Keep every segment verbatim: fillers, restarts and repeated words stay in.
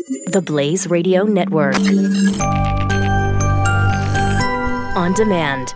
The Blaze Radio Network. On demand.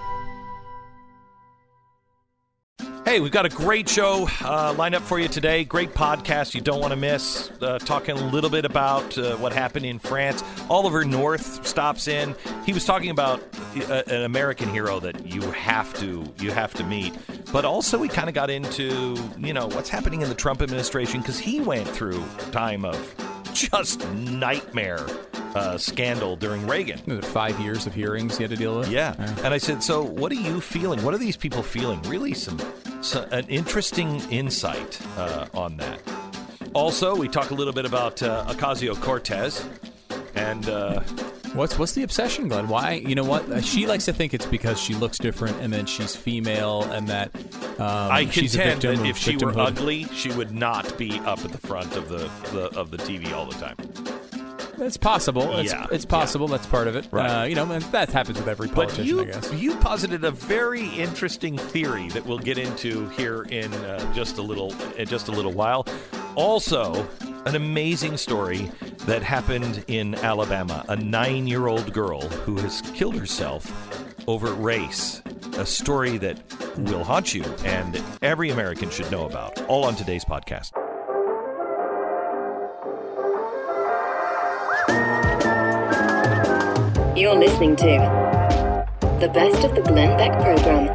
Hey, we've got a great show uh, lined up for you today. Great podcast you don't want to miss. Uh, talking a little bit about uh, what happened in France. Oliver North stops in. He was talking about uh, an American hero that you have to you have to meet. But also we kind of got into, you know, what's happening in the Trump administration, because he went through a time of just nightmare uh, scandal during Reagan. Five years of hearings he had to deal with. Yeah. yeah. And I said, so what are you feeling? What are these people feeling? Really some, some an interesting insight uh, on that. Also, we talk a little bit about uh, Ocasio-Cortez and... Uh, What's what's the obsession, Glenn? Why? You know what? She likes to think it's because she looks different and then she's female and that um, I she's a contend victim that of if she were victimhood. ugly, she would not be up at the front of the, the of the T V all the time. It's possible. It's, Yeah, it's possible. yeah. That's part of it. Right. Uh, you know, and that happens with every But politician, you, I guess. you posited a very interesting theory that we'll get into here in uh, just a little in just a little while. Also, an amazing story that happened in Alabama. A nine-year-old girl who has killed herself over race. A story that will haunt you and that every American should know about. All on today's podcast. You're listening to the best of the Glenn Beck program.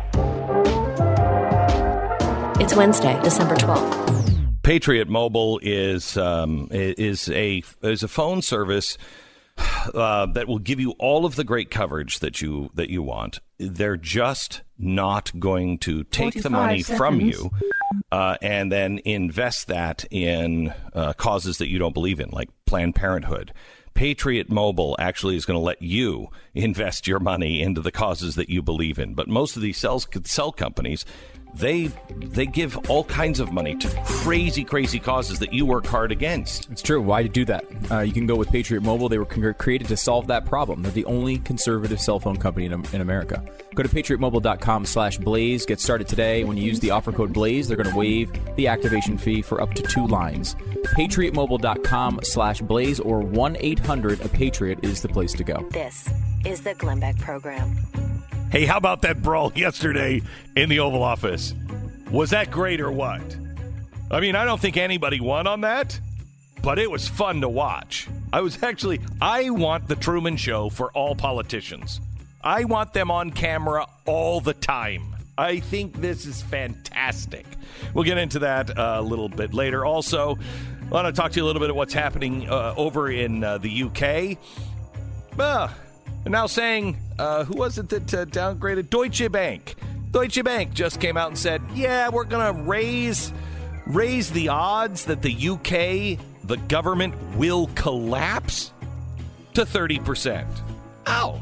It's Wednesday, December twelfth. Patriot Mobile is um, is a is a phone service uh, that will give you all of the great coverage that you that you want. They're just not going to take the money seconds. from you uh, and then invest that in uh, causes that you don't believe in, like Planned Parenthood. Patriot Mobile actually is going to let you invest your money into the causes that you believe in. But most of these cell, cell companies, they they give all kinds of money to crazy, crazy causes that you work hard against. It's true. Why do that? Uh, you can go with Patriot Mobile. They were con- created to solve that problem. They're the only conservative cell phone company in, in America. Go to patriotmobile.com slash blaze. Get started today. When you use the offer code blaze, they're going to waive the activation fee for up to two lines. patriotmobile.com slash blaze or one eight hundred a patriot is the place to go. This is the Glenn Beck program. Hey, how about that brawl yesterday in the Oval Office? Was that great or what? I mean, I don't think anybody won on that, but it was fun to watch. I was actually, I want the Truman Show for all politicians. I want them on camera all the time. I think this is fantastic. We'll get into that uh, a little bit later. Also, I want to talk to you a little bit about what's happening uh, over in uh, the U K. Uh, they're now saying, uh, who was it that uh, downgraded? Deutsche Bank. Deutsche Bank just came out and said, yeah, we're going to raise raise the odds that the U K, the government, will collapse to thirty percent. Ow.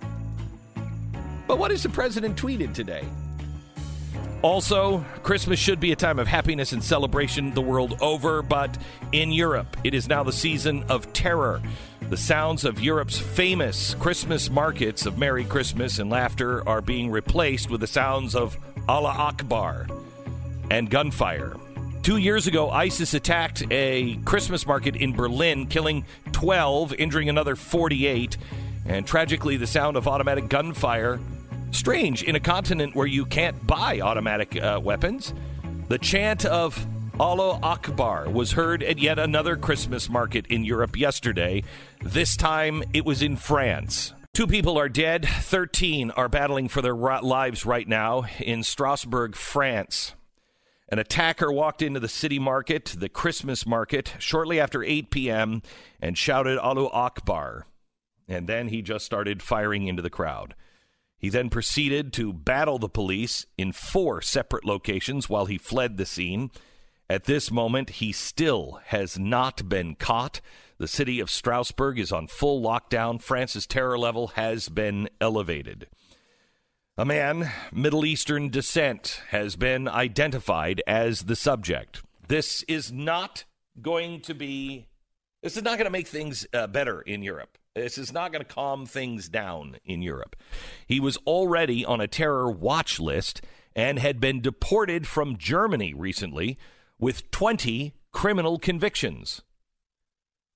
But what has the president tweeted today? Also, Christmas should be a time of happiness and celebration the world over, but in Europe, it is now the season of terror. The sounds of Europe's famous Christmas markets of Merry Christmas and laughter are being replaced with the sounds of Allah Akbar and gunfire. Two years ago, ISIS attacked a Christmas market in Berlin, killing twelve, injuring another forty-eight, and tragically, the sound of automatic gunfire. Strange, in a continent where you can't buy automatic uh, weapons. The chant of Allah Akbar was heard at yet another Christmas market in Europe yesterday. This time, it was in France. Two people are dead. thirteen are battling for their lives right now in Strasbourg, France. An attacker walked into the city market, the Christmas market, shortly after eight p.m. and shouted Allah Akbar. And then he just started firing into the crowd. He then proceeded to battle the police in four separate locations while he fled the scene. At this moment, he still has not been caught. The city of Strasbourg is on full lockdown. France's terror level has been elevated. A man, Middle Eastern descent, has been identified as the subject. This is not going to be, this is not going to make things uh, better in Europe. This is not going to calm things down in Europe. He was already on a terror watch list and had been deported from Germany recently with twenty criminal convictions.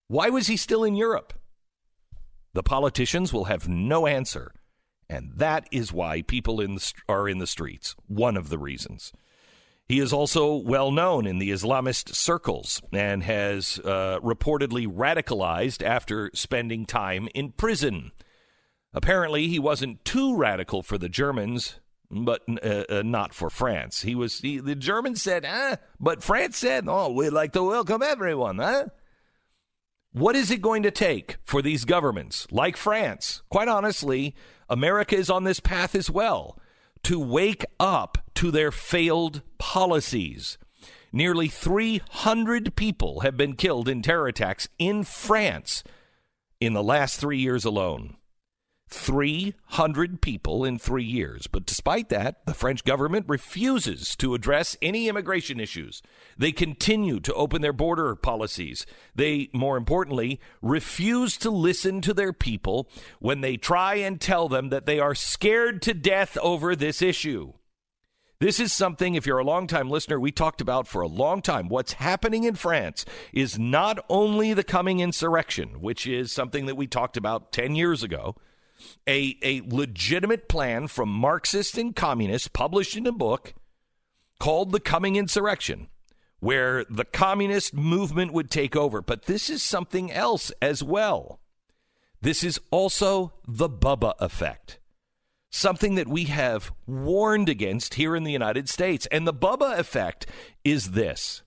Why was he still in Europe? The politicians will have no answer. And that is why people in the, are in the streets. One of the reasons. He is also well known in the Islamist circles and has uh, reportedly radicalized after spending time in prison. Apparently, he wasn't too radical for the Germans, but uh, uh, not for France. He was. He, the Germans said, ah, but France said, oh, we'd like to welcome everyone, huh? What is it going to take for these governments, like France? Quite honestly, America is on this path as well, to wake up to their failed policies. Nearly three hundred people have been killed in terror attacks in France in the last three years alone. three hundred people in three years. But despite that, the French government refuses to address any immigration issues. They continue to open their border policies. They, more importantly, refuse to listen to their people when they try and tell them that they are scared to death over this issue. This is something, if you're a longtime listener, we talked about for a long time. What's happening in France is not only the coming insurrection, which is something that we talked about ten years ago, A, a legitimate plan from Marxists and communists published in a book called The Coming Insurrection, where the communist movement would take over. But this is something else as well. This is also the Bubba effect, something that we have warned against here in the United States. And the Bubba effect is this.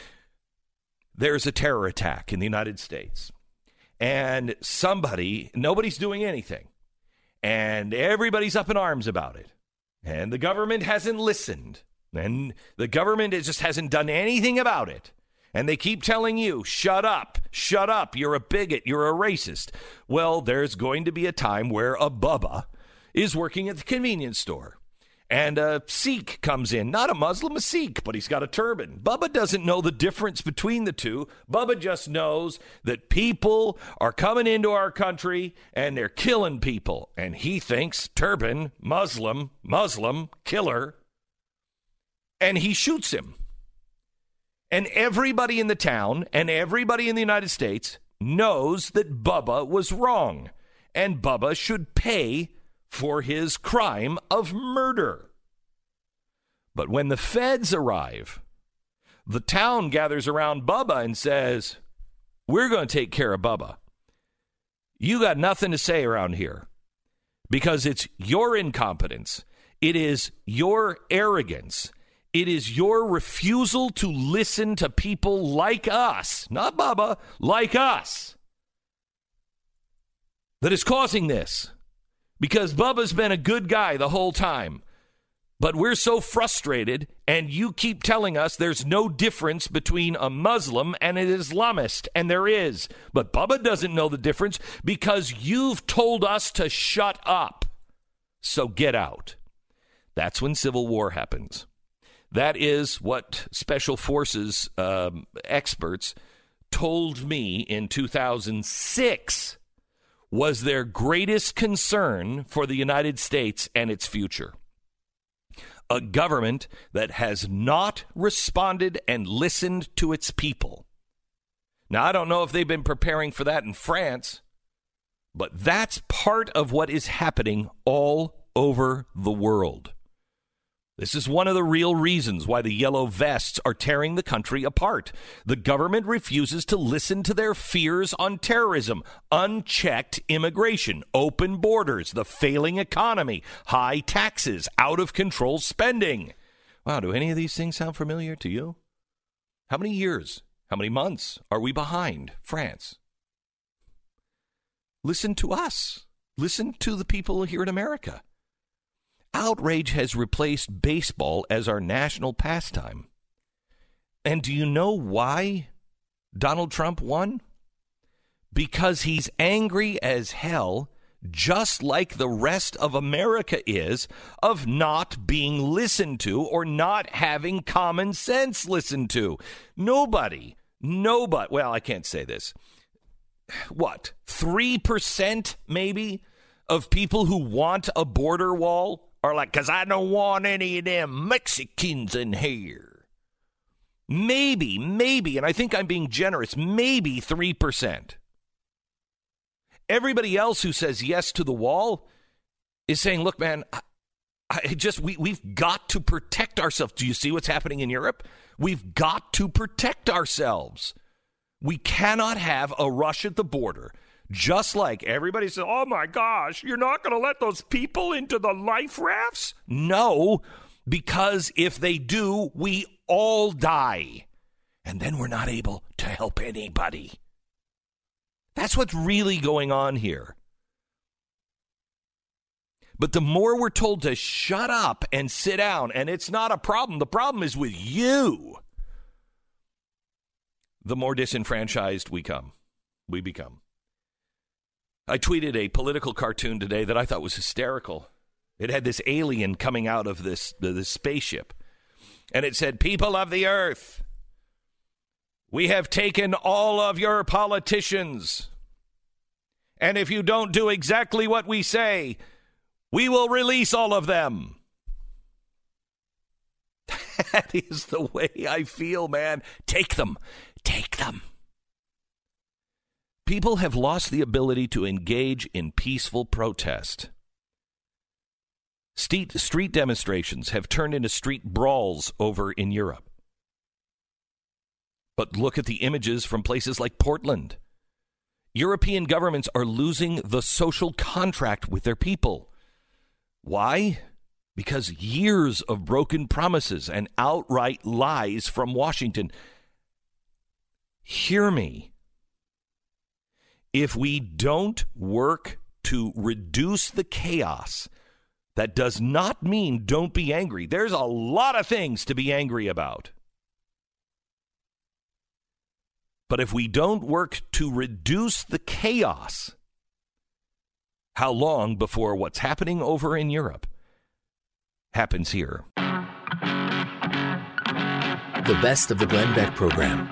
There's a terror attack in the United States, and somebody, nobody's doing anything. And everybody's up in arms about it. And the government hasn't listened. And the government just hasn't done anything about it. And they keep telling you, shut up, shut up, you're a bigot, you're a racist. Well, there's going to be a time where a Bubba is working at the convenience store. And a Sikh comes in, not a Muslim, a Sikh, but he's got a turban. Bubba doesn't know the difference between the two. Bubba just knows that people are coming into our country and they're killing people. And he thinks turban, Muslim, Muslim, killer. And he shoots him. And everybody in the town and everybody in the United States knows that Bubba was wrong. And Bubba should pay for his crime of murder. But when the feds arrive, the town gathers around Bubba and says, we're going to take care of Bubba. You got nothing to say around here because it's your incompetence. It is your arrogance. It is your refusal to listen to people like us, not Bubba, like us, that is causing this. Because Bubba's been a good guy the whole time. But we're so frustrated, and you keep telling us there's no difference between a Muslim and an Islamist, and there is. But Bubba doesn't know the difference because you've told us to shut up. So get out. That's when civil war happens. That is what Special Forces um, experts told me in two thousand six was their greatest concern for the United States and its future. A government that has not responded and listened to its people. Now, I don't know if they've been preparing for that in France, but that's part of what is happening all over the world. This is one of the real reasons why the yellow vests are tearing the country apart. The government refuses to listen to their fears on terrorism, unchecked immigration, open borders, the failing economy, high taxes, out-of-control spending. Wow, do any of these things sound familiar to you? How many years, how many months are we behind France? Listen to us. Listen to the people here in America. Outrage has replaced baseball as our national pastime. And do you know why Donald Trump won? Because he's angry as hell, just like the rest of America is, of not being listened to or not having common sense listened to. Nobody, nobody, well, I can't say this. What, three percent maybe of people who want a border wall are like, because I don't want any of them Mexicans in here. Maybe, maybe, and I think I'm being generous, maybe three percent. Everybody else who says yes to the wall is saying, look, man, I, I just we, we've got to protect ourselves. Do you see what's happening in Europe? We've got to protect ourselves. We cannot have a rush at the border. Just like everybody says, oh, my gosh, you're not going to let those people into the life rafts? No, because if they do, we all die. And then we're not able to help anybody. That's what's really going on here. But the more we're told to shut up and sit down, and it's not a problem, the problem is with you, the more disenfranchised we come, we become. I tweeted a political cartoon today that I thought was hysterical. It had this alien coming out of this, this spaceship, and it said, people of the earth, we have taken all of your politicians, and if you don't do exactly what we say, we will release all of them. That is the way I feel, man. Take them. Take them. People have lost the ability to engage in peaceful protest. Street, street demonstrations have turned into street brawls over in Europe. But look at the images from places like Portland. European governments are losing the social contract with their people. Why? Because years of broken promises and outright lies from Washington. Hear me. If we don't work to reduce the chaos, that does not mean don't be angry. There's a lot of things to be angry about. But if we don't work to reduce the chaos, how long before what's happening over in Europe happens here? The best of the Glenn Beck program.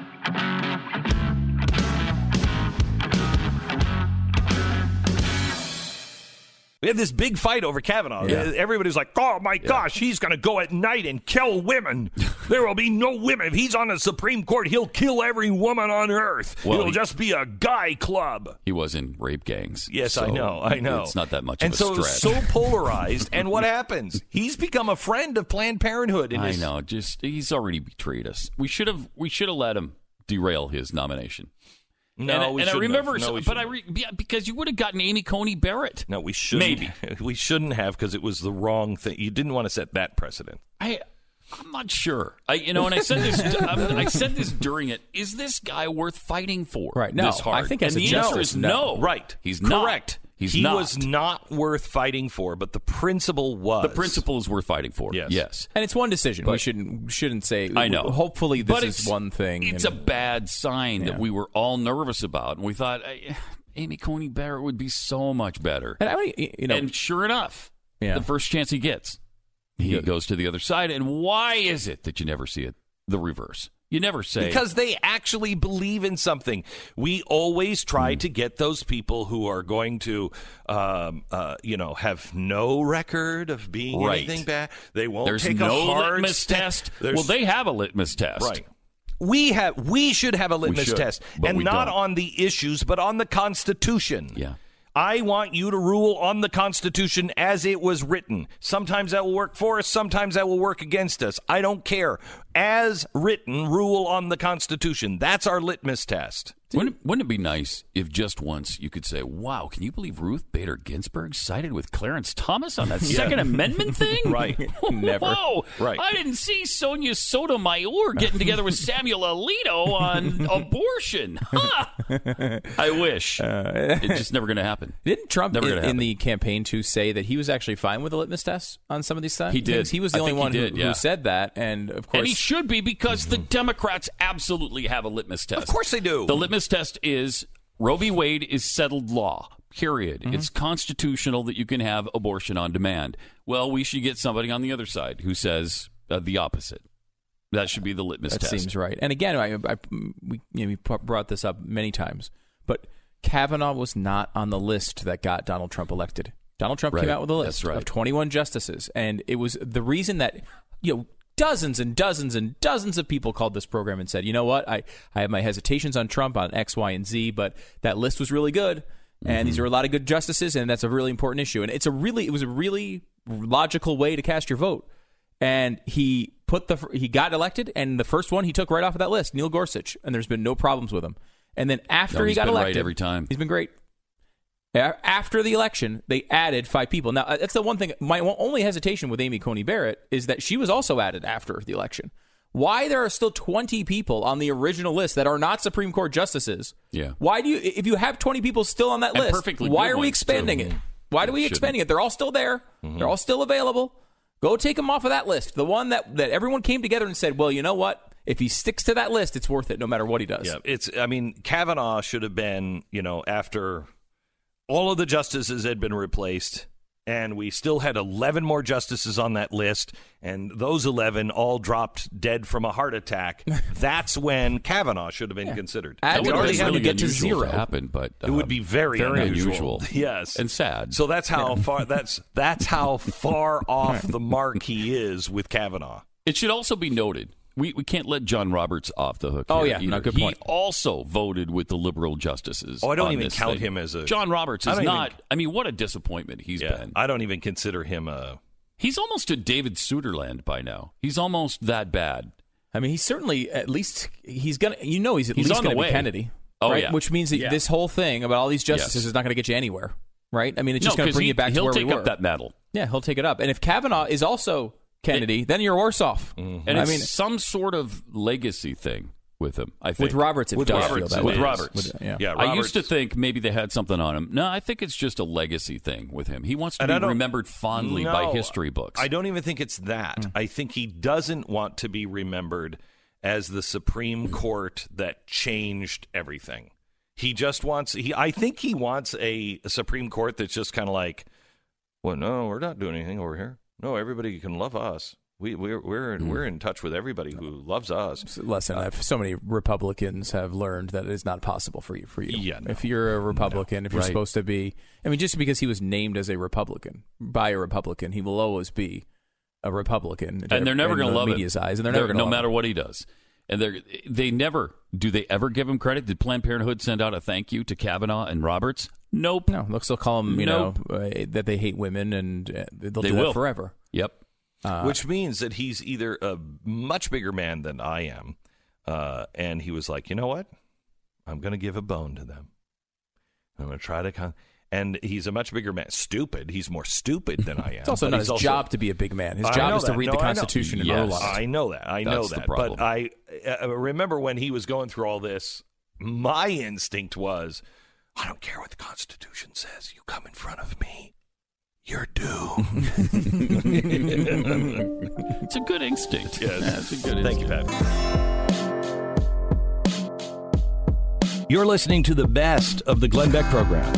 We had this big fight over Kavanaugh. Yeah. Everybody's like, oh, my yeah. gosh, he's going to go at night and kill women. There will be no women. If he's on the Supreme Court, he'll kill every woman on earth. Well, It'll he, just be a guy club. He was in rape gangs. Yes, so I know. I know. It's not that much and of a so stretch. And so polarized. And what happens? He's become a friend of Planned Parenthood. In I his... know. Just he's already betrayed us. We should have. We should have let him derail his nomination. No, and, we and I shouldn't remember, have. No, we but I shouldn't re, yeah, because you would have gotten Amy Coney Barrett. No, we shouldn't. Maybe we shouldn't have because it was the wrong thing. You didn't want to set that precedent. I, I'm not sure. I, you know, and I said this. I said this during it. Is this guy worth fighting for? Right. No, this hard? I think as and a the justice, answer is no. no. Right. He's correct. Not. He's he not. was not worth fighting for, but the principle was. The principle is worth fighting for. Yes. Yes. And it's one decision. But, we shouldn't shouldn't say. I know. Hopefully, this but is one thing. It's and, a bad sign yeah. that we were all nervous about, and we thought eh, Amy Coney Barrett would be so much better. And I, you know, and sure enough, yeah. the first chance he gets, he Good. goes to the other side. And why is it that you never see it the reverse? You never say. Because they actually believe in something. We always try mm. to get those people who are going to, um, uh, you know, have no record of being right. anything bad. They won't There's take no a hard litmus step. test. There's, well, they have a litmus test. Right. We have. We should have a litmus should, test. but And we not don't. on the issues, but on the Constitution. Yeah. I want you to rule on the Constitution as it was written. Sometimes that will work for us. Sometimes that will work against us. I don't care. As written, rule on the Constitution. That's our litmus test. Wouldn't, wouldn't it be nice if just once you could say, wow, can you believe Ruth Bader Ginsburg sided with Clarence Thomas on that Yeah. Second Amendment thing? Right. Never. Whoa. Right. I didn't see Sonia Sotomayor getting together with Samuel Alito on abortion. Huh. I wish. Uh, it's just never going to happen. Didn't Trump Never in, gonna in happen. the campaign too say that he was actually fine with the litmus test on some of these things? He did. He was the I only think he one did, who, yeah. who said that, and of course, And he should be because the Democrats absolutely have a litmus test. Of course they do. The litmus test is Roe v. Wade is settled law, period. Mm-hmm. It's constitutional that you can have abortion on demand. Well, we should get somebody on the other side who says uh, the opposite. That should be the litmus that test. seems right. And again, I, I we, you know, we brought this up many times, but Kavanaugh was not on the list that got Donald Trump elected. Donald Trump Right. came out with a list That's right. of twenty-one justices, and it was the reason that, you know, dozens and dozens and dozens of people called this program and said, you know what, I, I have my hesitations on Trump on X, Y, and Z, but that list was really good, and mm-hmm. these are a lot of good justices, and that's a really important issue. And it's a really, it was a really logical way to cast your vote. And he put the he got elected, and the first one he took right off of that list, Neil Gorsuch, and there's been no problems with him. And then after no, he got been elected, right every time. He's been great. After the election, they added five people. Now, that's the one thing. My only hesitation with Amy Coney Barrett is that she was also added after the election. Why there are still twenty people on the original list that are not Supreme Court justices? Yeah. Why do you, if you have twenty people still on that and list, perfectly why good are we ones, expanding too. it? Why do we Shouldn't. expanding it? They're all still there. Mm-hmm. They're all still available. Go take him off of that list. The one that, that everyone came together and said, well, you know what? If he sticks to that list, it's worth it no matter what he does. Yeah, it's. I mean, Kavanaugh should have been, you know, after all of the justices had been replaced, and we still had eleven more justices on that list, and those eleven all dropped dead from a heart attack. That's when Kavanaugh should have been yeah. considered. That would already really get to zero. To happen, but um, it would be very, very unusual. unusual. Yes, and sad. So that's how yeah. far that's that's how far off the mark he is with Kavanaugh. It should also be noted. We we can't let John Roberts off the hook. Oh, here yeah, no, good he point. also voted with the liberal justices. Oh, I don't on even this count thing. him as a... John Roberts is I not... Even, I mean, what a disappointment he's yeah, been. I don't even consider him a... He's almost a David Suderland by now. He's almost that bad. I mean, he's certainly, at least, he's going to... You know he's at he's least going to way. be Kennedy. Oh, right? yeah. Which means that yeah. this whole thing about all these justices yes. is not going to get you anywhere. Right? I mean, it's just no, going to bring he, you back to where we were. He'll take up that mantle. Yeah, he'll take it up. And if Kavanaugh is also Kennedy, it, then you're worse off. Mm-hmm. And I it's mean, some sort of legacy thing with him, I think. With Roberts, it with does Roberts, feel that With way. Roberts. With, yeah. yeah Roberts. I used to think maybe they had something on him. No, I think it's just a legacy thing with him. He wants to and be remembered fondly no, by history books. I don't even think it's that. Mm. I think he doesn't want to be remembered as the Supreme Court that changed everything. He just wants, he. I think he wants a, a Supreme Court that's just kind of like, well, no, we're not doing anything over here. No, everybody can love us. We, we're we're mm. we're in touch with everybody who loves us. Listen, uh, so many Republicans have learned that it is not possible for you. For you, yeah, no. if you're a Republican, no. if you're right. supposed to be, I mean, just because he was named as a Republican by a Republican, he will always be a Republican. And they're never going to love media's it. eyes, and they're, they're never going to no matter him. what he does. And they they never do they ever give him credit? Did Planned Parenthood send out a thank you to Kavanaugh and Roberts? Nope. No, they'll still call them, you nope. know, uh, that they hate women, and uh, they'll they do will. that forever. Yep. Uh, Which means that he's either a much bigger man than I am, uh, and he was like, you know what? I'm going to give a bone to them. I'm going to try to... Con-. And he's a much bigger man. Stupid. He's more stupid than I am. It's also not his also, job to be a big man. His job is to read no, the Constitution and yes. rule on it. I know that. I know That's that. the problem. But I uh, remember when he was going through all this, my instinct was, I don't care what the Constitution says. You come in front of me, you're doomed. It's a good instinct. Yes. Yeah, it's a good Thank instinct. you, Pat. You're listening to the best of the Glenn Beck program.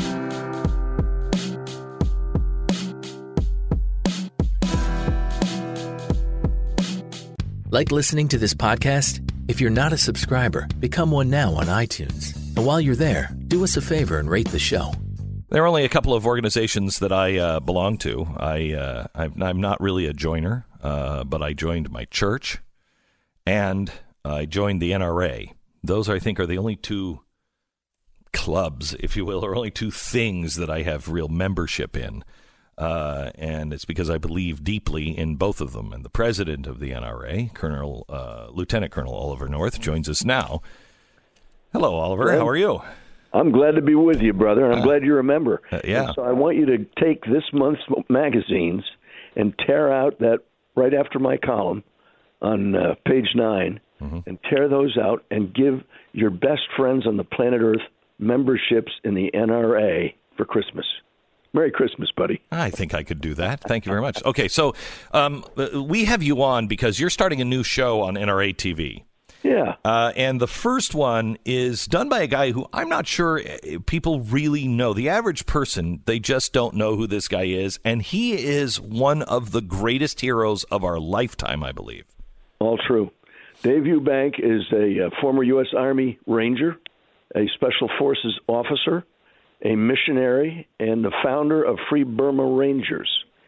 Like listening to this podcast? If you're not a subscriber, become one now on iTunes. And while you're there, do us a favor and rate the show. There are only a couple of organizations that I uh, belong to. I, uh, I'm not really a joiner, uh, but I joined my church, and I joined the N R A. Those, I think, are the only two clubs, if you will, or only two things that I have real membership in. Uh, and it's because I believe deeply in both of them. And the president of the N R A, Colonel uh, Lieutenant Colonel Oliver North, joins us now. Hello, Oliver. Well, how are you? I'm glad to be with you, brother. I'm uh, glad you're a member. Uh, yeah. And so I want you to take this month's magazines and tear out that right after my column on uh, page nine, mm-hmm. and tear those out and give your best friends on the planet Earth memberships in the N R A for Christmas. Merry Christmas, buddy. I think I could do that. Thank you very much. Okay, so um, we have you on because you're starting a new show on N R A T V. Yeah. Uh, and the first one is done by a guy who I'm not sure people really know. The average person, they just don't know who this guy is. And he is one of the greatest heroes of our lifetime, I believe. All true. Dave Eubank is a, a former U S Army Ranger, a Special Forces officer, a missionary, and the founder of Free Burma Rangers.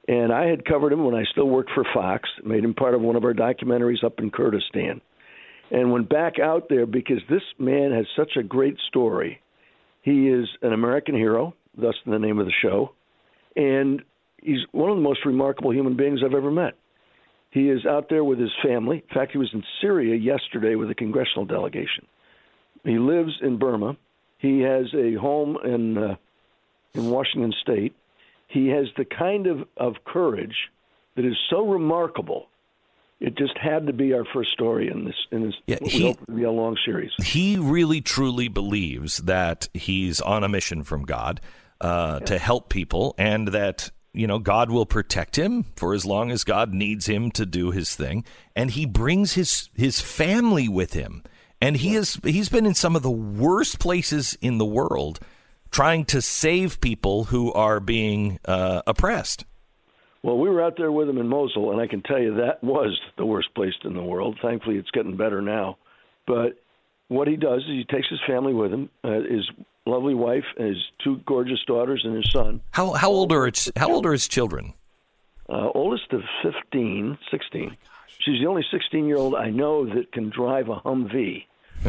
And I had covered him when I still worked for Fox, made him part of one of our documentaries up in Kurdistan, and went back out there because this man has such a great story. He is an American hero, thus the name of the show, and he's one of the most remarkable human beings I've ever met. He is out there with his family. In fact, he was in Syria yesterday with a congressional delegation. He lives in Burma. He has a home in uh, in Washington State. He has the kind of, of courage that is so remarkable. It just had to be our first story in this. In this, yeah, we he, hope to be a long series. He really, truly believes that he's on a mission from God uh, yeah. to help people, and that you know God will protect him for as long as God needs him to do his thing. And he brings his his family with him, and he is he's been in some of the worst places in the world, trying to save people who are being uh, oppressed. Well, we were out there with him in Mosul, and I can tell you that was the worst place in the world. Thankfully, it's getting better now. But what he does is he takes his family with him, uh, his lovely wife, and his two gorgeous daughters, and his son. How how old are his, how old are his children? Uh, oldest of fifteen, sixteen. Oh, she's the only sixteen-year-old I know that can drive a Humvee.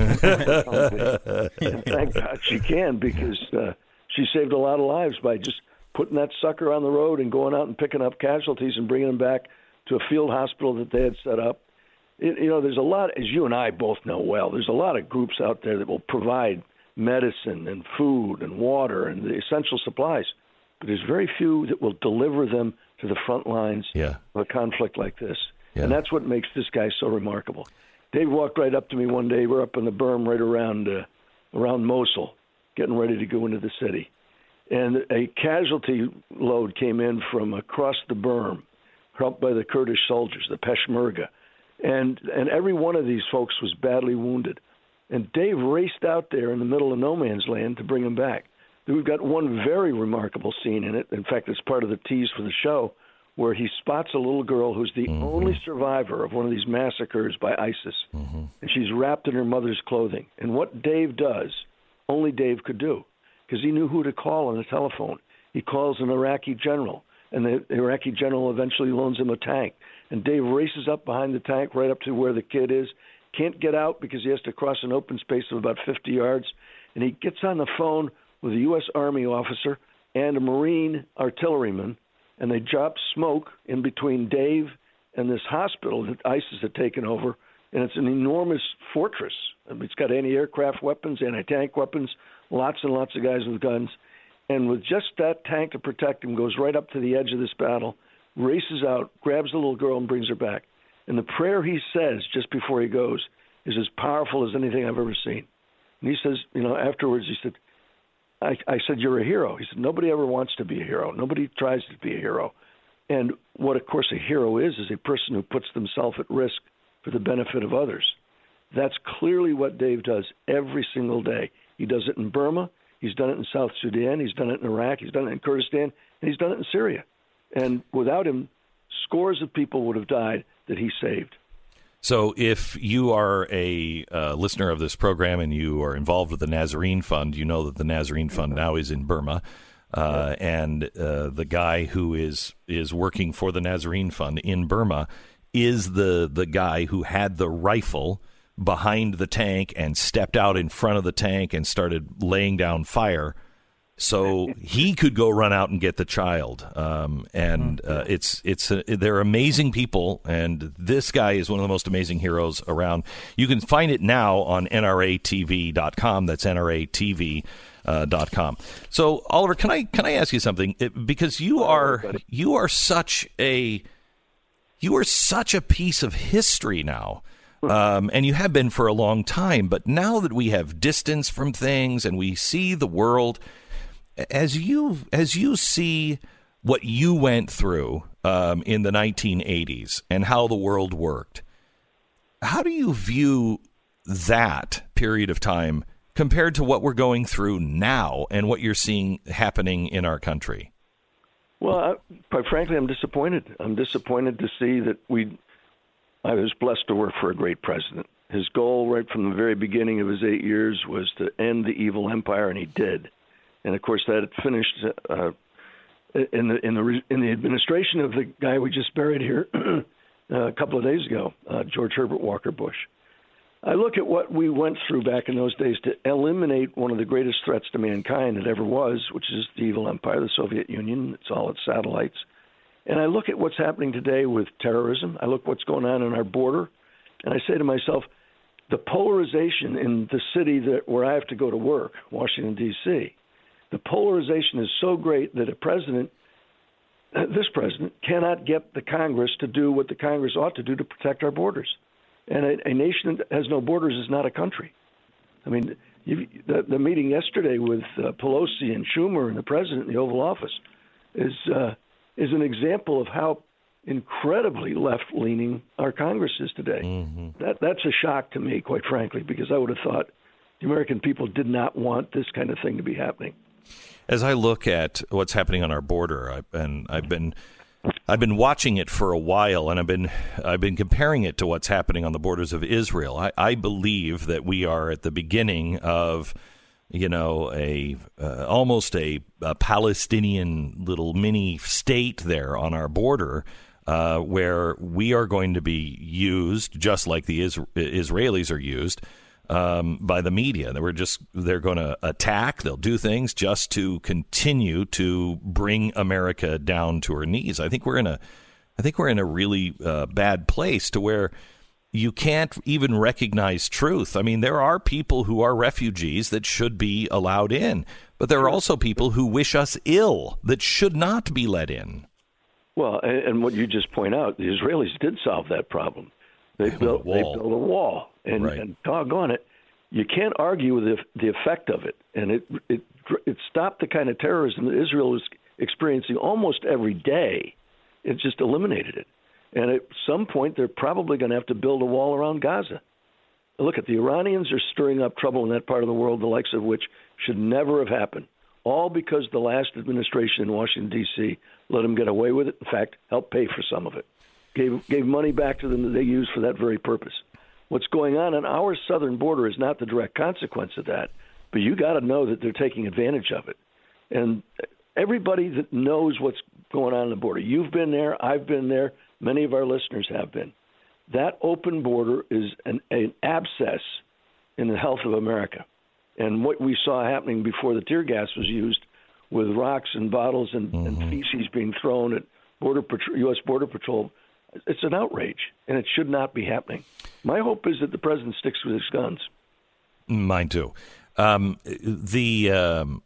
And thank God she can, because uh, she saved a lot of lives by just putting that sucker on the road and going out and picking up casualties and bringing them back to a field hospital that they had set up. It, you know, there's a lot, as you and I both know well, there's a lot of groups out there that will provide medicine and food and water and the essential supplies, but there's very few that will deliver them to the front lines yeah. of a conflict like this. Yeah. And that's what makes this guy so remarkable. Dave walked right up to me one day. We're up in the berm right around uh, around Mosul, getting ready to go into the city. And a casualty load came in from across the berm, helped by the Kurdish soldiers, the Peshmerga. And and every one of these folks was badly wounded. And Dave raced out there in the middle of no man's land to bring them back. We've got one very remarkable scene in it. In fact, it's part of the tease for the show, where he spots a little girl who's the mm-hmm. only survivor of one of these massacres by ISIS. Mm-hmm. And she's wrapped in her mother's clothing. And what Dave does, only Dave could do, because he knew who to call on the telephone. He calls an Iraqi general, and the Iraqi general eventually loans him a tank. And Dave races up behind the tank right up to where the kid is, can't get out because he has to cross an open space of about fifty yards, and he gets on the phone with a U S Army officer and a Marine artilleryman, and they drop smoke in between Dave and this hospital that ISIS had taken over, and it's an enormous fortress. I mean, it's got anti-aircraft weapons, anti-tank weapons, lots and lots of guys with guns. And with just that tank to protect him, goes right up to the edge of this battle, races out, grabs the little girl, and brings her back. And the prayer he says just before he goes is as powerful as anything I've ever seen. And he says, you know, afterwards, he said, I, I said, you're a hero. He said, nobody ever wants to be a hero. Nobody tries to be a hero. And what, of course, a hero is, is a person who puts themselves at risk for the benefit of others. That's clearly what Dave does every single day. He does it in Burma. He's done it in South Sudan. He's done it in Iraq. He's done it in Kurdistan. And he's done it in Syria. And without him, scores of people would have died that he saved. So if you are a uh, listener of this program and you are involved with the Nazarene Fund, you know that the Nazarene Fund now is in Burma. Uh, and uh, the guy who is is working for the Nazarene Fund in Burma is the, the guy who had the rifle behind the tank and stepped out in front of the tank and started laying down fire so he could go run out and get the child. Um, and uh, it's it's a, they're amazing people, and this guy is one of the most amazing heroes around. You can find it now on N R A T V dot com. That's N R A T V dot com. So, Oliver, can I can I ask you something? It, because you are you are such a you are such a piece of history now. Um, and you have been for a long time, but now that we have distance from things and we see the world, as you as you see what you went through um, in the nineteen eighties and how the world worked, how do you view that period of time compared to what we're going through now and what you're seeing happening in our country? Well, I, quite frankly, I'm disappointed. I'm disappointed to see that we. I was blessed to work for a great president. His goal right from the very beginning of his eight years was to end the evil empire, and he did. And, of course, that finished uh, in the in the in the administration of the guy we just buried here uh, a couple of days ago, uh, George Herbert Walker Bush. I look at what we went through back in those days to eliminate one of the greatest threats to mankind that ever was, which is the evil empire, the Soviet Union. It's all its satellites. And I look at what's happening today with terrorism. I look what's going on in our border, and I say to myself, the polarization in the city that where I have to go to work, Washington, D C, the polarization is so great that a president, this president, cannot get the Congress to do what the Congress ought to do to protect our borders. And a, a nation that has no borders is not a country. I mean, you, the, the meeting yesterday with uh, Pelosi and Schumer and the president in the Oval Office is uh, is an example of how incredibly left-leaning our Congress is today. Mm-hmm. That that's a shock to me, quite frankly, because I would have thought the American people did not want this kind of thing to be happening. As I look at what's happening on our border, I, and I've been I've been watching it for a while, and I've been I've been comparing it to what's happening on the borders of Israel. I, I believe that we are at the beginning of, you know, a uh, almost a, a Palestinian little mini state there on our border, uh, where we are going to be used just like the Is- Israelis are used. Um, by the media. They were just they're going to attack. They'll do things just to continue to bring America down to her knees. I think we're in a I think we're in a really uh, bad place to where you can't even recognize truth. I mean, there are people who are refugees that should be allowed in, but there are also people who wish us ill that should not be let in. Well, and, and what you just point out, the Israelis did solve that problem. They built they built a wall. And, right. and doggone it, you can't argue with the, the effect of it. And it, it it stopped the kind of terrorism that Israel was experiencing almost every day. It just eliminated it. And at some point, they're probably going to have to build a wall around Gaza. Look, at the Iranians are stirring up trouble in that part of the world, the likes of which should never have happened, all because the last administration in Washington, D C let them get away with it. In fact, helped pay for some of it. Gave, gave money back to them that they used for that very purpose. What's going on on our southern border is not the direct consequence of that, but you got to know that they're taking advantage of it. And everybody that knows what's going on on the border, you've been there, I've been there, many of our listeners have been. That open border is an, an abscess in the health of America. And what we saw happening before the tear gas was used with rocks and bottles and, mm-hmm. and feces being thrown at border Patrol, U S Border Patrol, it's an outrage, and it should not be happening. My hope is that the president sticks with his guns. Mine too. Um, the, um,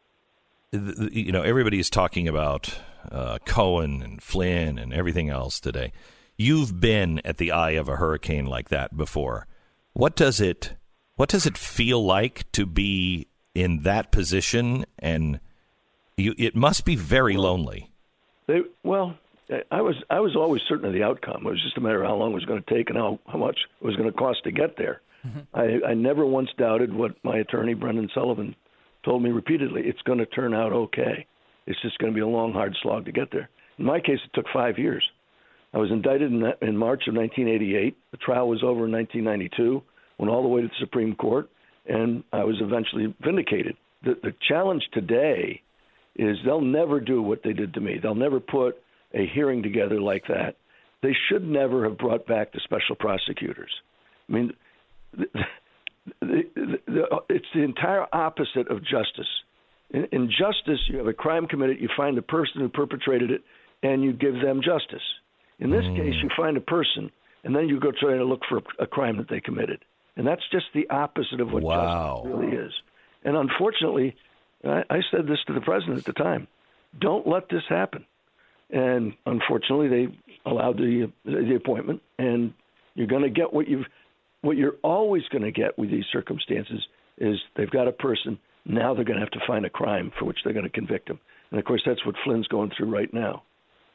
the you know everybody's talking about uh, Cohen and Flynn and everything else today. You've been at the eye of a hurricane like that before. What does it What does it feel like to be in that position? And you, it must be very lonely. They, well. I was I was always certain of the outcome. It was just a matter of how long it was going to take and how, how much it was going to cost to get there. Mm-hmm. I, I never once doubted what my attorney, Brendan Sullivan, told me repeatedly. It's going to turn out okay. It's just going to be a long, hard slog to get there. In my case, it took five years. I was indicted in, that, in March of nineteen eighty-eight. The trial was over in nineteen ninety-two, went all the way to the Supreme Court, and I was eventually vindicated. The, the challenge today is they'll never do what they did to me. They'll never put a hearing together like that. They should never have brought back the special prosecutors. I mean, the, the, the, the, it's the entire opposite of justice. In, in justice, you have a crime committed, you find the person who perpetrated it, and you give them justice. In this mm. case, you find a person, and then you go try to look for a, a crime that they committed. And that's just the opposite of what wow. justice really is. And unfortunately, I, I said this to the president at the time, don't let this happen. And unfortunately, they allowed the the appointment, and you're going to get what you've what you're always going to get with these circumstances is they've got a person. Now they're going to have to find a crime for which they're going to convict him. And of course, that's what Flynn's going through right now.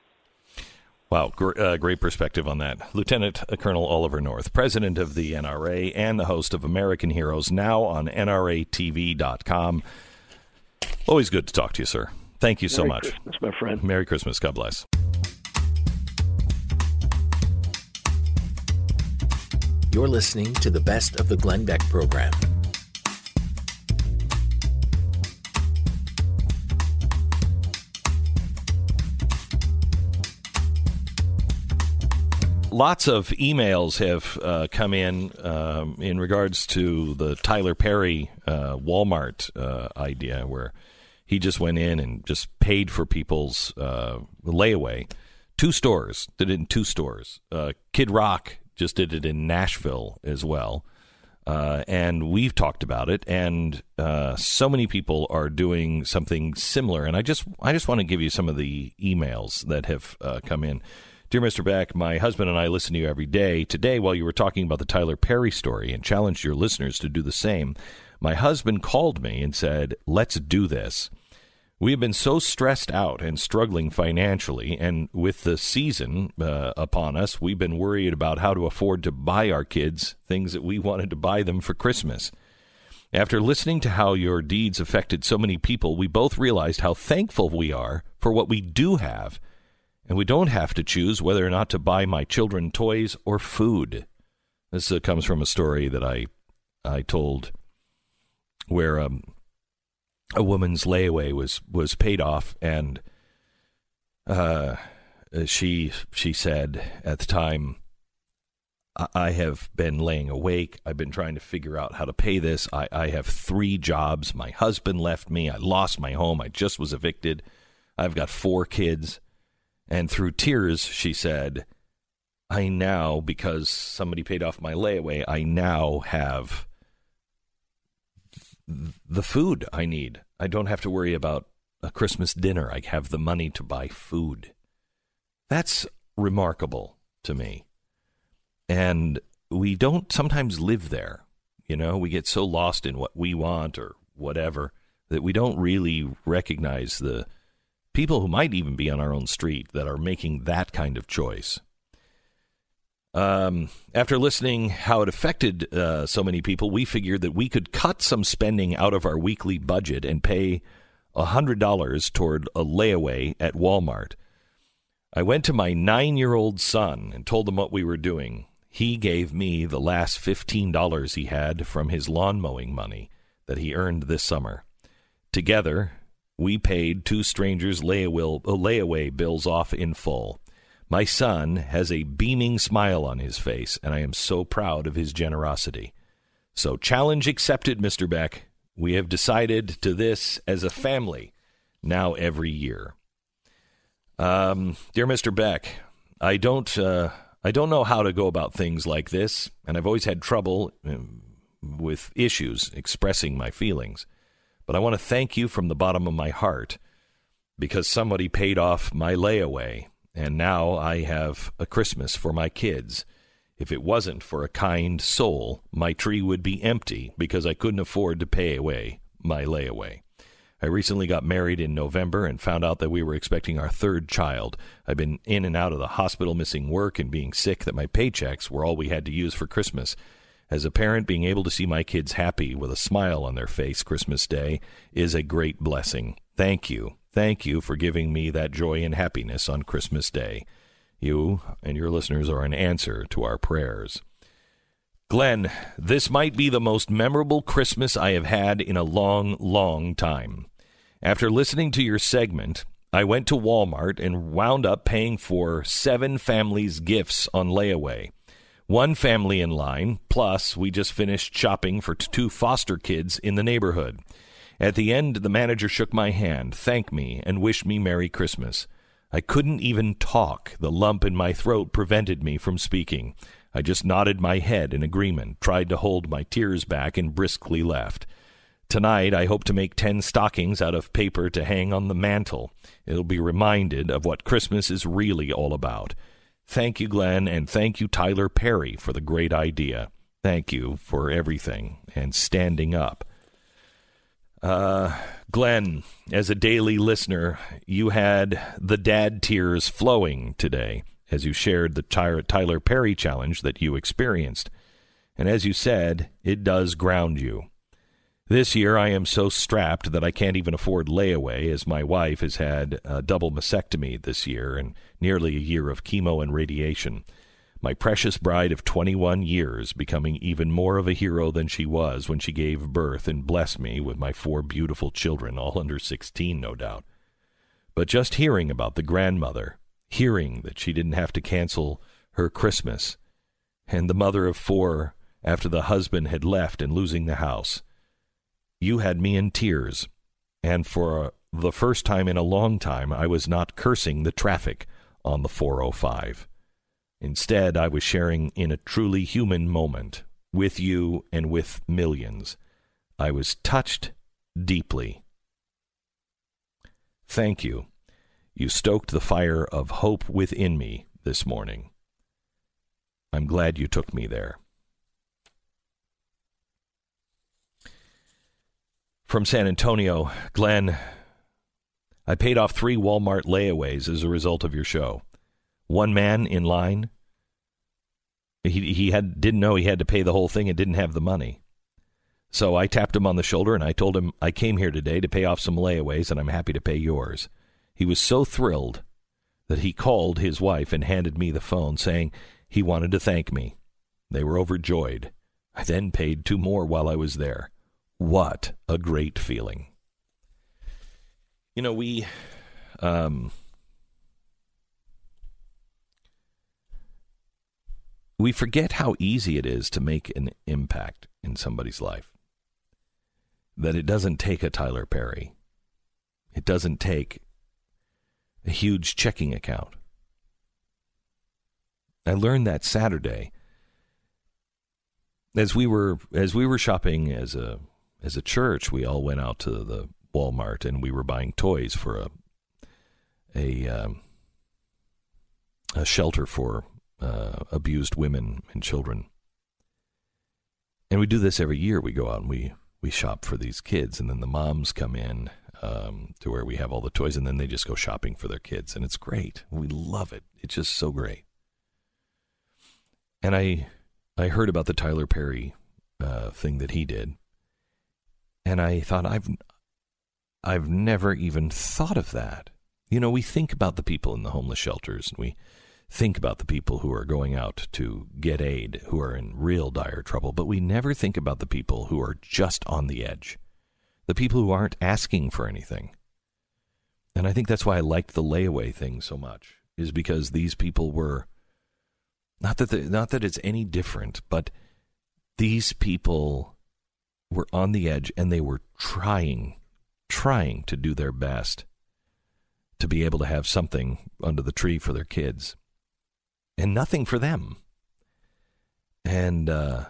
Wow, gr- uh, great perspective on that. Lieutenant Colonel Oliver North, president of the N R A and the host of American Heroes, now on N R A T V dot com. Always good to talk to you, sir. Thank you so Merry much. Merry Christmas, my friend. Merry Christmas. God bless. You're listening to the Best of the Glenn Beck program. lots of emails have uh, come in um, in regards to the Tyler Perry uh, Walmart uh, idea, where he just went in and just paid for people's uh, layaway. Two stores, did it in two stores. Uh, Kid Rock just did it in Nashville as well. Uh, and we've talked about it, and uh, so many people are doing something similar. And I just I just want to give you some of the emails that have uh, come in. Dear Mister Beck, my husband and I listen to you every day. Today, while you were talking about the Tyler Perry story and challenged your listeners to do the same, my husband called me and said, let's do this. We have been so stressed out and struggling financially, and with the season uh, upon us, we've been worried about how to afford to buy our kids things that we wanted to buy them for Christmas. After listening to how your deeds affected so many people, we both realized how thankful we are for what we do have, and we don't have to choose whether or not to buy my children toys or food. This uh, comes from a story that I I told where um. a woman's layaway was, was paid off, and uh, she she said at the time, I have been laying awake. I've been trying to figure out how to pay this. I, I have three jobs. My husband left me. I lost my home. I just was evicted. I've got four kids. And through tears, she said, I now, because somebody paid off my layaway, I now have the food I need. I don't have to worry about a Christmas dinner. I have the money to buy food. That's remarkable to me. And we don't sometimes live there. You know, we get so lost in what we want or whatever that we don't really recognize the people who might even be on our own street that are making that kind of choice. Um, after listening how it affected uh, so many people, we figured that we could cut some spending out of our weekly budget and pay one hundred dollars toward a layaway at Walmart. I went to my nine-year-old son and told him what we were doing. He gave me the last fifteen dollars he had from his lawn mowing money that he earned this summer. Together, we paid two strangers' layaway, layaway bills off in full. My son has a beaming smile on his face, and I am so proud of his generosity. So challenge accepted, Mister Beck. We have decided to this as a family now every year. Um, dear Mister Beck, I don't, uh, I don't know how to go about things like this, and I've always had trouble um, with issues expressing my feelings. But I want to thank you from the bottom of my heart because somebody paid off my layaway. And now I have a Christmas for my kids. If it wasn't for a kind soul, my tree would be empty because I couldn't afford to pay away my layaway. I recently got married in November and found out that we were expecting our third child. I've been in and out of the hospital missing work and being sick that my paychecks were all we had to use for Christmas. As a parent, being able to see my kids happy with a smile on their face Christmas Day is a great blessing. Thank you. Thank you for giving me that joy and happiness on Christmas Day. You and your listeners are an answer to our prayers. Glenn, this might be the most memorable Christmas I have had in a long, long time. After listening to your segment, I went to Walmart and wound up paying for seven families' gifts on layaway. One family in line, plus we just finished shopping for two foster kids in the neighborhood. At the end, the manager shook my hand, thanked me, and wished me Merry Christmas. I couldn't even talk. The lump in my throat prevented me from speaking. I just nodded my head in agreement, tried to hold my tears back, and briskly left. Tonight, I hope to make ten stockings out of paper to hang on the mantel. It'll be reminded of what Christmas is really all about. Thank you, Glenn, and thank you, Tyler Perry, for the great idea. Thank you for everything and standing up. Uh, Glenn, as a daily listener, you had the dad tears flowing today as you shared the Tyler Perry challenge that you experienced. And as you said, it does ground you. This year, I am so strapped that I can't even afford layaway, as my wife has had a double mastectomy this year and nearly a year of chemo and radiation. My precious bride of twenty-one years becoming even more of a hero than she was when she gave birth and blessed me with my four beautiful children, all under sixteen, no doubt. But just hearing about the grandmother, hearing that she didn't have to cancel her Christmas, and the mother of four after the husband had left and losing the house. You had me in tears, and for the first time in a long time, I was not cursing the traffic on the four oh five. Instead, I was sharing in a truly human moment with you and with millions. I was touched deeply. Thank you. You stoked the fire of hope within me this morning. I'm glad you took me there. From San Antonio, Glenn, I paid off three Walmart layaways as a result of your show. One man in line, he he had didn't know he had to pay the whole thing and didn't have the money. So I tapped him on the shoulder and I told him I came here today to pay off some layaways and I'm happy to pay yours. He was so thrilled that he called his wife and handed me the phone saying he wanted to thank me. They were overjoyed. I then paid two more while I was there. What a great feeling. You know, we, um, we forget how easy it is to make an impact in somebody's life. That it doesn't take a Tyler Perry. It doesn't take a huge checking account. I learned that Saturday as we were as we were shopping as a as a church. We all went out to the Walmart and we were buying toys for a a um, a shelter for uh, abused women and children. And we do this every year. We go out and we we shop for these kids, and then the moms come in um, to where we have all the toys, and then they just go shopping for their kids, and it's great. We love it. It's just so great. And I I heard about the Tyler Perry uh, thing that he did, and I thought, I've I've never even thought of that. You know, we think about the people in the homeless shelters, and we think about the people who are going out to get aid, who are in real dire trouble, but we never think about the people who are just on the edge, the people who aren't asking for anything. And I think that's why I liked the layaway thing so much, is because these people were, not that the, not that it's any different, but these people were on the edge and they were trying, trying to do their best to be able to have something under the tree for their kids. And nothing for them. And uh,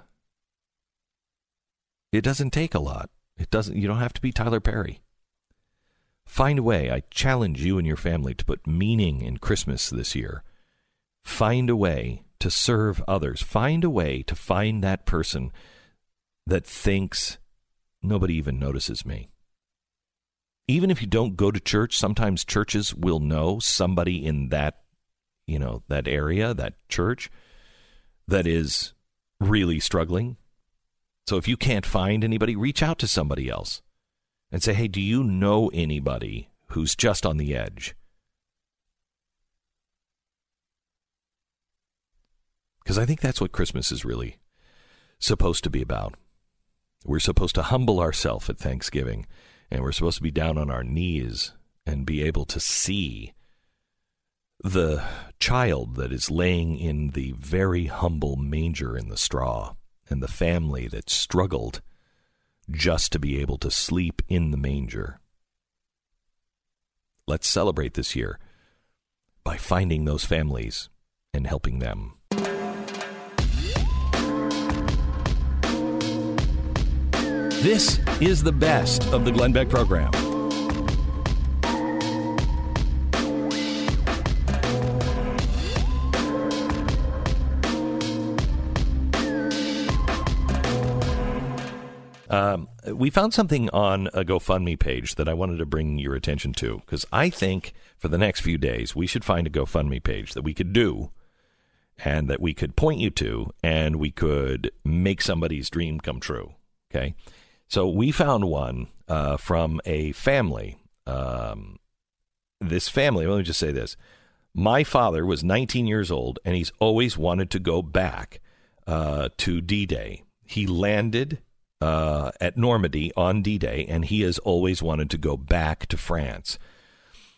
it doesn't take a lot. It doesn't. You don't have to be Tyler Perry. Find a way. I challenge you and your family to put meaning in Christmas this year. Find a way to serve others. Find a way to find that person that thinks nobody even notices me. Even if you don't go to church, sometimes churches will know somebody in that you know, that area, that church, that is really struggling. So if you can't find anybody, reach out to somebody else and say, hey, do you know anybody who's just on the edge? Because I think that's what Christmas is really supposed to be about. We're supposed to humble ourselves at Thanksgiving, and we're supposed to be down on our knees and be able to see the child that is laying in the very humble manger in the straw, and the family that struggled just to be able to sleep in the manger. Let's celebrate this year by finding those families and helping them. This is the best of the Glenn Beck program. Um, we found something on a GoFundMe page that I wanted to bring your attention to, because I think for the next few days we should find a GoFundMe page that we could do and that we could point you to, and we could make somebody's dream come true. Okay, so we found one uh, from a family. Um, this family, let me just say this. My father was nineteen years old, and he's always wanted to go back uh, to D-Day. He landed Uh, at Normandy on D-Day, and he has always wanted to go back to France.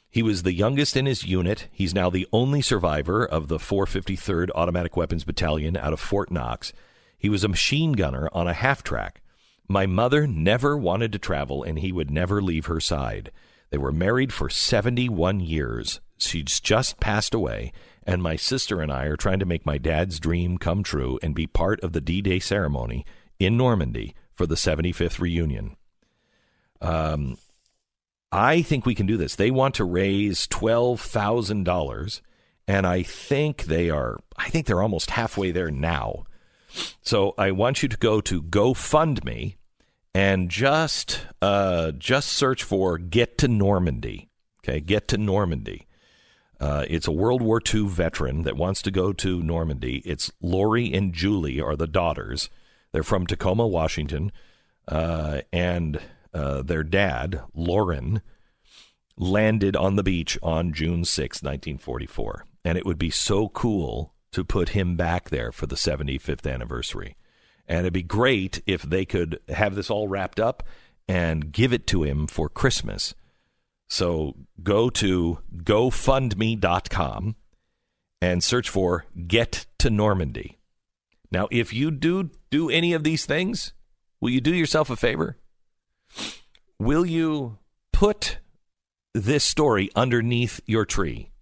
He was the youngest in his unit. He's now the only survivor of the four fifty-third Automatic Weapons Battalion out of Fort Knox. He was a machine gunner on a half-track. My mother never wanted to travel, and he would never leave her side. They were married for seventy-one years. She's just passed away, and my sister and I are trying to make my dad's dream come true and be part of the D-Day ceremony in Normandy for the seventy-fifth reunion. Um, I think we can do this. They want to raise twelve thousand dollars, and I think they are, I think they're almost halfway there now. So I want you to go to GoFundMe and just uh, just search for Get to Normandy. Okay, Get to Normandy. Uh, it's a World War Two veteran that wants to go to Normandy. It's Lori and Julie are the daughters. They're from Tacoma, Washington, uh, and uh, their dad, Lauren, landed on the beach on June sixth, nineteen forty-four. And it would be so cool to put him back there for the seventy-fifth anniversary. And it'd be great if they could have this all wrapped up and give it to him for Christmas. So go to go fund me dot com and search for Get to Normandy. Now, if you do do any of these things, will you do yourself a favor? Will you put this story underneath your tree?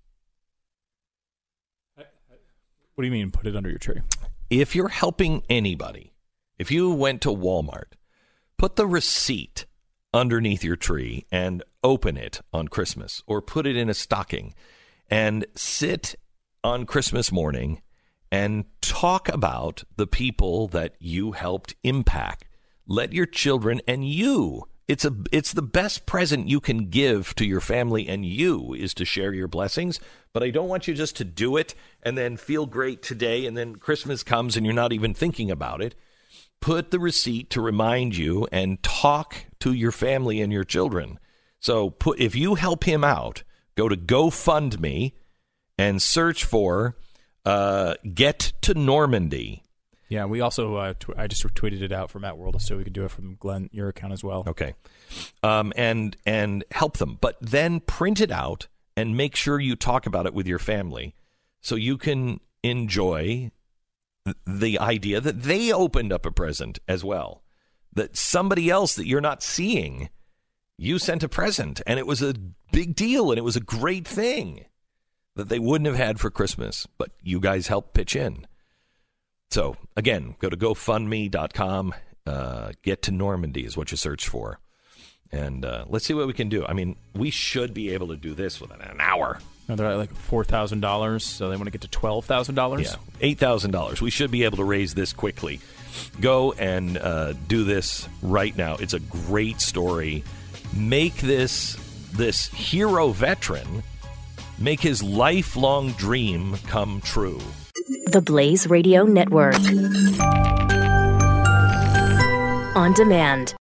What do you mean, put it under your tree? If you're helping anybody, if you went to Walmart, put the receipt underneath your tree and open it on Christmas, or put it in a stocking and sit on Christmas morning and talk about the people that you helped impact. Let your children and you, it's a it's the best present you can give to your family and you is to share your blessings. But I don't want you just to do it and then feel great today and then Christmas comes and you're not even thinking about it. Put the receipt to remind you and talk to your family and your children. So put if you help him out, go to GoFundMe and search for uh, Get to Normandy. Yeah, we also, uh, tw- I just tweeted it out from Matt World, so we could do it from Glenn, your account as well. Okay. Um, and and help them. But then print it out and make sure you talk about it with your family so you can enjoy the idea that they opened up a present as well. That somebody else that you're not seeing, you sent a present, and it was a big deal, and it was a great thing that they wouldn't have had for Christmas, but you guys helped pitch in. So, again, go to go fund me dot com. Uh, Get to Normandy is what you search for. And uh, let's see what we can do. I mean, we should be able to do this within an hour. No, they're at like four thousand dollars, so they want to get to twelve thousand dollars? Yeah, eight thousand dollars. We should be able to raise this quickly. Go and uh, do this right now. It's a great story. Make this this hero veteran, make his lifelong dream come true. The Blaze Radio Network. On demand.